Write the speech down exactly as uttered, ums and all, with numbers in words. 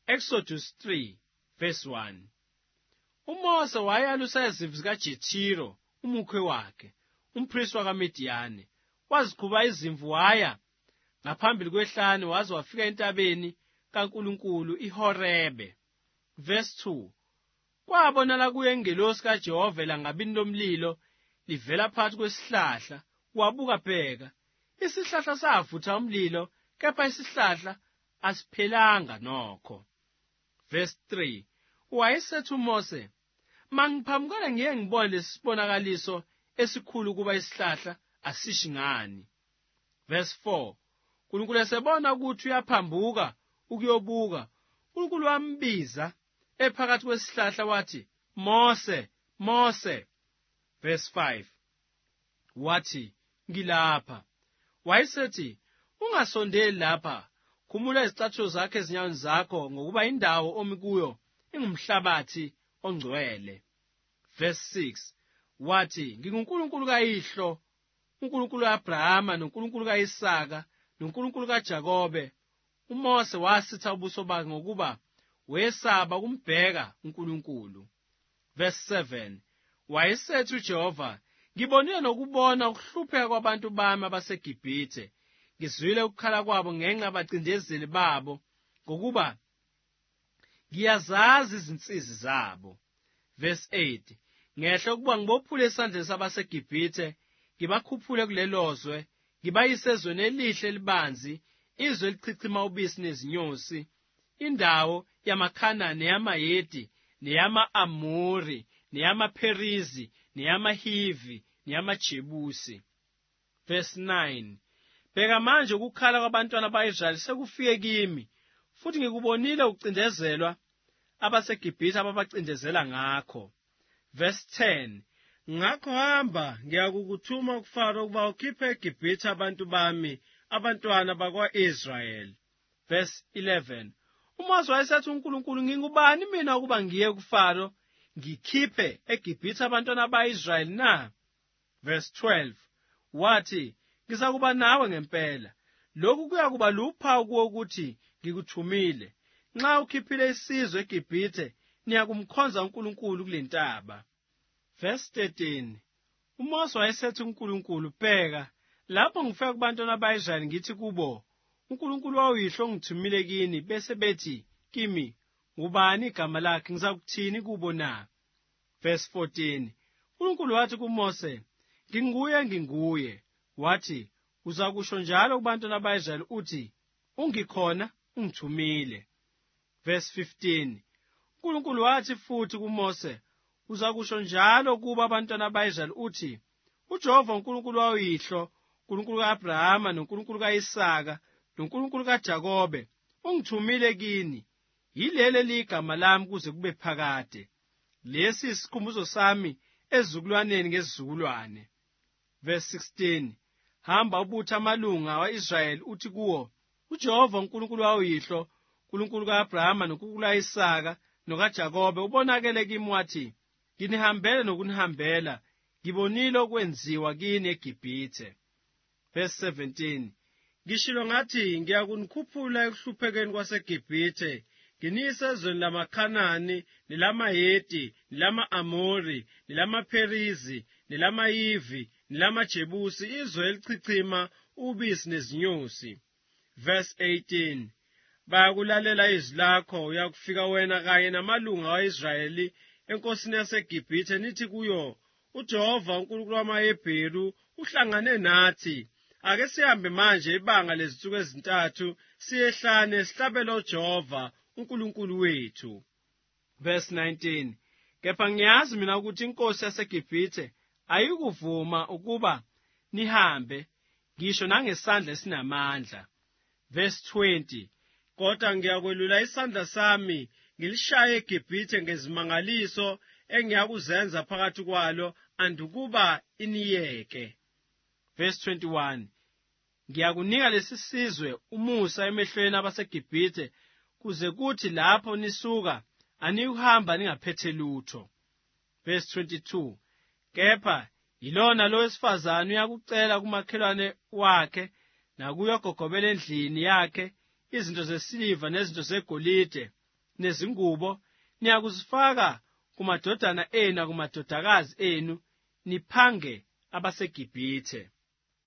Exodus three verse one. uMose wayalusa izimvu zikaJethiro umukwe wakhe, umpristi wakaMidiyani, wazikhuba izimvu waya ngaphambili kwehlane waze wafika entabeni kaNkulunkulu iHorebe. Verse two. Kwabonala kuye ingelosi kaJehova elangabini lomlilo livela phakathi kwesihlahla, wabuka bheka, isihlahla savutha umlilo, kepha isihlahla asiphelanga nokho. Verse three. Wayesethi uMose, "Mangiphambukela ngiye ngibone lesibonakaliso esikhulu kuba isihlahla asishi ngani." Verse four. uNkulunkulu esebona ukuthi uyaphambuka ukuyobuka, uNkulunkulu wambiza ephakathi kwesihlahla wathi, "Mose, Mose." Verse five. Wathi, "Ngilapha." Wayesethi, "Ungasondeli lapha, khumula izicathulo zakho ezinyaweni zakho ngokuba indawo omi kuyo ingumhlabathi ongcwele." Verse six. Wathi, "NginguNkulunkulu kayihlo, uNkulunkulu kaAbrahama noNkulunkulu kaIsaka noNkulunkulu kaJakobe." uMose wasitha ubuso bakhe ngokuba wesaba ukumbheka uNkulunkulu. Verse seven. Wayesethi uJehova, "Ngibonile nokubona ukuhlupheka kwabantu bami abaseGibhithe, ngizwile ukukhala kwabo ngenxa yabacindezeli babo, ngokuba ngiyazazi izinsizi zabo." Verse eight. Ngehle ukuba ngibophule esandleni sabaseGibhithe, ngibakhuphule kulelozwe, ngibayise ezweni elihle elibanzi, izwe elichichima ubisi nezinyosi, indawo yamaKhanani, neyamaHeti, neyama-Amori, neyamaPherizi, neyamaHivi, neyamaJebusi. Verse nine. Bheka manje ukukhala kwabantwana ba-Israyeli sekufike kimi, futhi ngikubonile ukucindezelwa abaseGibhithe ababacindezela ngakho. Verse ten. Ngakho hamba, ngiyakukuthuma kuFaro ukuba ukhiphe eGibhithe abantu bami, abantwana bakwa-Israyeli. Verse eleven. uMose wayesethi uNkulunkulu, "Ngingubani mina ukuba ngiye kuFaro ngikhiphe eGibhithe abantwana ba-Israyeli na?" Verse twelve. Wathi, "Ngizakuba nawe ngempela. Lokhu kuyakuba luphawu kuwo ukuthi ngikuthumile. Nxa ukhiphile isizwe eGibhithe, niyakumkhonza uNkulunkulu kule ntaba." Verse thirteen. uMose wayesethi uNkulunkulu, "Bheka, lapho ngifika kubantwana ba-Israyeli ngithi kubo, uNkulunkulu wawuyihlo ongithumile kini, bese bethi kimi, ngubani igama lakhe, ngizakuthini kubo na?" Verse fourteen. uNkulunkulu wathi kuMose, "Nginguye, nginguye." Wathi, "Uzakusho njalo kubantwana ba-Israyeli uthi, ungikhona, ungithumile." Verse fifteen. uNkulunkulu wathi futhi kuMose, "Uzakusho njalo kuba abantwana ba-Israyeli uthi, uJehova uNkulunkulu wawuyihlo, uNkulunkulu ka-Abrahama noNkulunkulu ka-Isaka noNkulunkulu kaJakobe, ungithumile kini. Yileli ligama lami kuze kube phakade. Lesi isikhumbuzo sami ezizukulwaneni ngezizukulwane." Verse sixteen. Hamba ubutha amalunga wa-Israyeli uthi kuwo, "uJehova uNkulunkulu wawuyihlo, uNkulunkulu ka-Abrahama noNkulunkulu ka-Isaka nokaJakobe ubonakele kimi wathi, nginihambele nokunihambela, ngibonile okwenziwa kini eGibhithe." Verse seventeen. Ngishilo ngathi ngiyakunikhuphula ekuhluphekeni kwaseGibhithe, nginiyise ezweni lamaKhanani, nelamaHeti, nelama-Amori, nelamaPherizi, nelamaHivi, nelamaJebusi, izwe elichichima ubisi nezinyosi. Verse eighteen. Bayakulalela izwi lakho, uyakufika wena kanye namalunga wa-Israyeli enkosini yaseGibhithe, nithi kuyo, uJehova uNkulunkulu wamaHebheru uhlangane nathi. Ake sihambe manje ibanga lezinsuku ezintathu siyehlane sihlabele uJehova uNkulunkulu wethu. Verse nineteen. Kepha ngiyazi mina ukuthi inkosi yaseGibhithe ayikuvuma ukuba nihambe, ngisho nangesandla esinamandla. Verse twenty. Kodwa ngiyakwelula isandla sami ngilishaye eGibhithe ngezimangaliso engiyakuzenza phakathi kwalo, andukuba iniyeke. Verse twenty-one. Ngiyakunika lesi sizwe umusa emehlweni abaseGibhithe, kuze kuthi lapho nisuka anikuhamba ningaphethe lutho. Verse twenty-two. Kepha yilona lo wesifazane uyakucela kumakhelwane wakhe nakuyogogobela endlini yakhe izinto zesiliva nezinto zegolide, nezingubo niyakuzifaka kumadodana enu kumadodakazi enu niphange abaseGibhithe.